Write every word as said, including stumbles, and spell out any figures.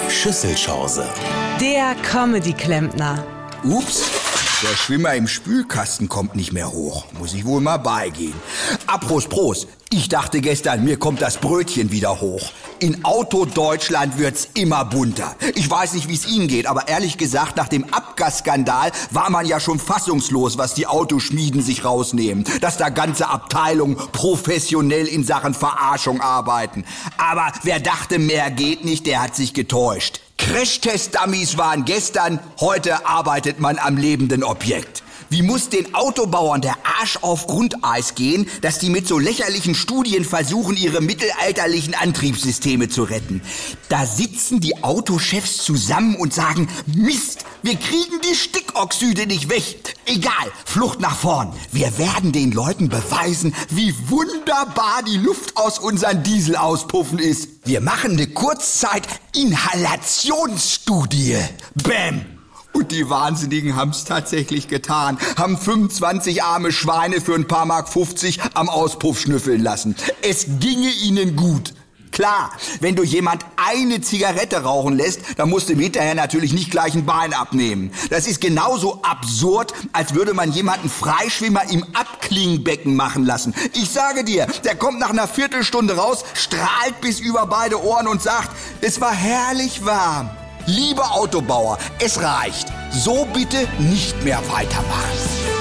Schüsselchance. Der Comedy-Klempner. Ups, der Schwimmer im Spülkasten kommt nicht mehr hoch. Muss ich wohl mal beigehen. Apros Pros, ich dachte gestern, mir kommt das Brötchen wieder hoch. In Autodeutschland wird's immer bunter. Ich weiß nicht, wie es Ihnen geht, aber ehrlich gesagt, nach dem Abgasskandal war man ja schon fassungslos, was die Autoschmieden sich rausnehmen. Dass da ganze Abteilungen professionell in Sachen Verarschung arbeiten. Aber wer dachte, mehr geht nicht, der hat sich getäuscht. Crashtest-Dummies waren gestern, heute arbeitet man am lebenden Objekt. Wie muss den Autobauern der Arsch auf Grundeis gehen, dass die mit so lächerlichen Studien versuchen, ihre mittelalterlichen Antriebssysteme zu retten? Da sitzen die Autochefs zusammen und sagen, Mist, wir kriegen die Stickoxide nicht weg. Egal, Flucht nach vorn. Wir werden den Leuten beweisen, wie wunderbar die Luft aus unseren Dieselauspuffen ist. Wir machen eine Kurzzeit-Inhalationsstudie. Bäm! Und die Wahnsinnigen haben's tatsächlich getan. Haben fünfundzwanzig arme Schweine für ein paar Mark fünfzig am Auspuff schnüffeln lassen. Es ginge ihnen gut. Klar, wenn du jemand eine Zigarette rauchen lässt, dann musst du ihm hinterher natürlich nicht gleich ein Bein abnehmen. Das ist genauso absurd, als würde man jemanden Freischwimmer im Abklingbecken machen lassen. Ich sage dir, der kommt nach einer Viertelstunde raus, strahlt bis über beide Ohren und sagt, es war herrlich warm. Liebe Autobauer, es reicht. So bitte nicht mehr weitermachen.